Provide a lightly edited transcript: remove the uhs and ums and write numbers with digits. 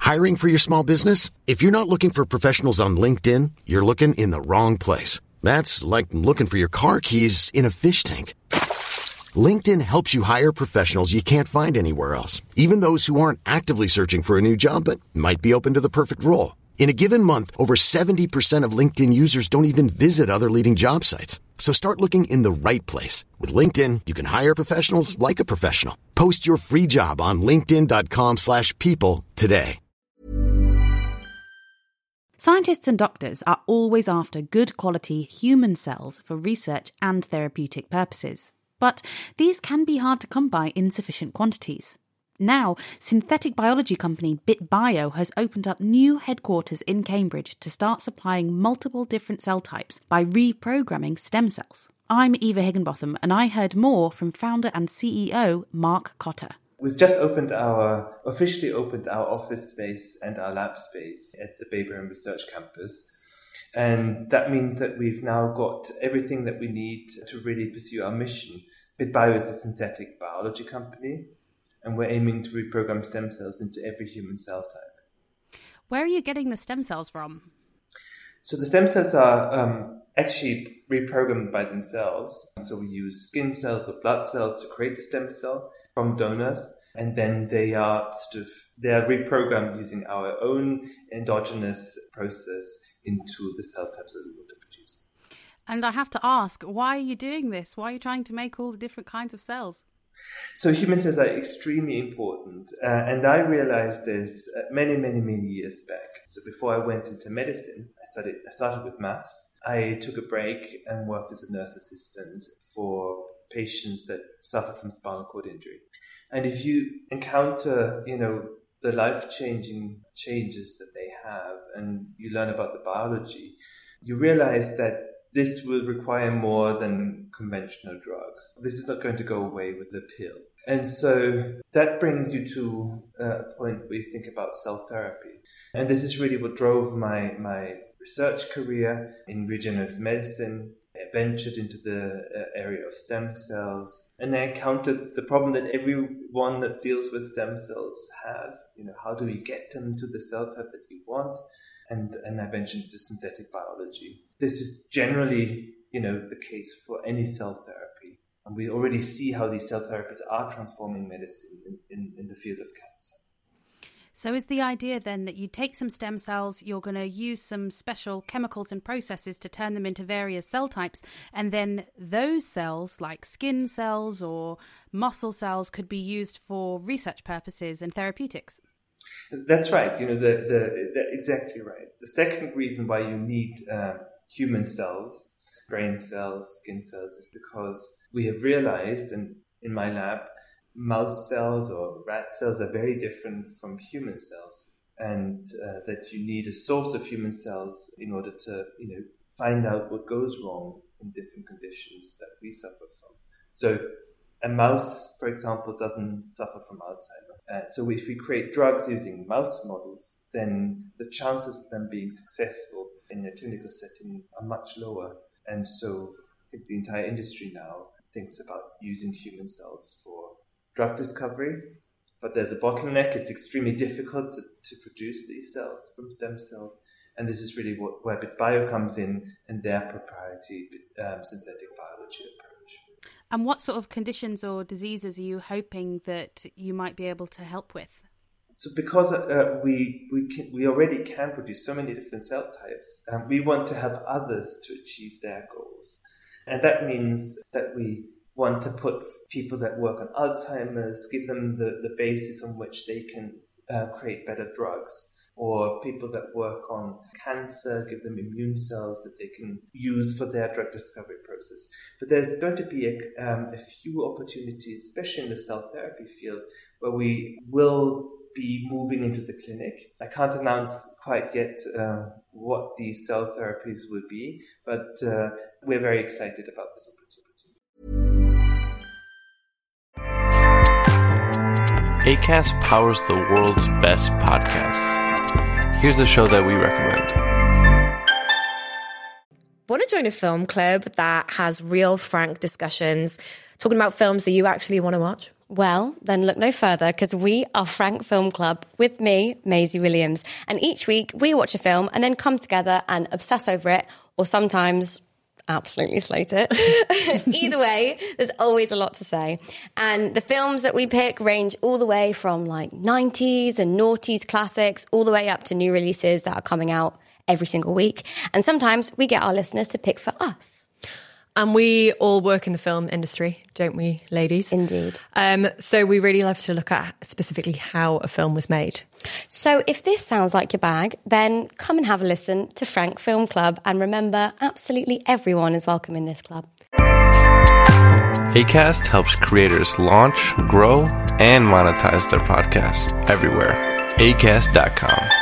Hiring for your small business? If you're not looking for professionals on LinkedIn, you're looking in the wrong place. That's like looking for your car keys in a fish tank. LinkedIn helps you hire professionals you can't find anywhere else, even those who aren't actively searching for a new job but might be open to the perfect role. In a given month, over 70% of LinkedIn users don't even visit other leading job sites. So start looking in the right place. With LinkedIn, you can hire professionals like a professional. Post your free job on linkedin.com/people today. Scientists and doctors are always after good quality human cells for research and therapeutic purposes. But these can be hard to come by in sufficient quantities. Now, synthetic biology company BitBio has opened up new headquarters in Cambridge to start supplying multiple different cell types by reprogramming stem cells. I'm Eva Higginbotham, and I heard more from founder and CEO Mark Cotter. We've just officially opened our office space and our lab space at the Bayberry Research Campus. And that means that we've now got everything that we need to really pursue our mission. BitBio is a synthetic biology company, and we're aiming to reprogram stem cells into every human cell type. Where are you getting the stem cells from? So the stem cells are actually reprogrammed by themselves. So we use skin cells or blood cells to create the stem cell from donors, and then they are reprogrammed using our own endogenous process into the cell types that we want to produce. And I have to ask, why are you doing this? Why are you trying to make all the different kinds of cells? So human cells are extremely important, and I realized this many years back. So before I went into medicine, I started with maths. I took a break and worked as a nurse assistant for patients that suffer from spinal cord injury. And if you encounter, the life-changing changes that they have, and you learn about the biology, you realize that this will require more than conventional drugs. This is not going to go away with the pill. And so that brings you to a point where you think about cell therapy. And this is really what drove my research career in regenerative medicine. I ventured into the area of stem cells, and I encountered the problem that everyone that deals with stem cells have. How do we get them to the cell type that you want? And I ventured into synthetic biology. This is generally, the case for any cell therapy. And we already see how these cell therapies are transforming medicine in the field of cancer. So is the idea then that you take some stem cells, you're going to use some special chemicals and processes to turn them into various cell types, and then those cells, like skin cells or muscle cells, could be used for research purposes and therapeutics? That's right. Exactly right. The second reason why you need human cells, brain cells, skin cells, is because we have realized, and in my lab, mouse cells or rat cells are very different from human cells, and that you need a source of human cells in order to, find out what goes wrong in different conditions that we suffer from. So a mouse, for example, doesn't suffer from Alzheimer's. So if we create drugs using mouse models, then the chances of them being successful in a clinical setting are much lower. And so I think the entire industry now thinks about using human cells for drug discovery, but there's a bottleneck. It's extremely difficult to produce these cells from stem cells, and this is really where BitBio comes in and their proprietary synthetic biology approach. And what sort of conditions or diseases are you hoping that you might be able to help with? So because we already can produce so many different cell types, we want to help others to achieve their goals. And that means that we want to put people that work on Alzheimer's, give them the basis on which they can create better drugs, or people that work on cancer, give them immune cells that they can use for their drug discovery process. But there's going to be a few opportunities, especially in the cell therapy field, where we will be moving into the clinic. I can't announce quite yet what these cell therapies will be, but we're very excited about this opportunity. Acast powers the world's best podcasts. Here's a show that we recommend. Want to join a film club that has real, frank discussions, talking about films that you actually want to watch? Well, then look no further, because we are Frank Film Club with me, Maisie Williams. And each week we watch a film and then come together and obsess over it, or sometimes absolutely slate it. Either way, there's always a lot to say. And the films that we pick range all the way from like 90s and noughties classics, all the way up to new releases that are coming out every single week. And sometimes we get our listeners to pick for us. And we all work in the film industry, don't we, ladies? Indeed. So we really love to look at specifically how a film was made. So if this sounds like your bag, then come and have a listen to Frank Film Club. And remember, absolutely everyone is welcome in this club. Acast helps creators launch, grow, and monetize their podcasts everywhere. Acast.com.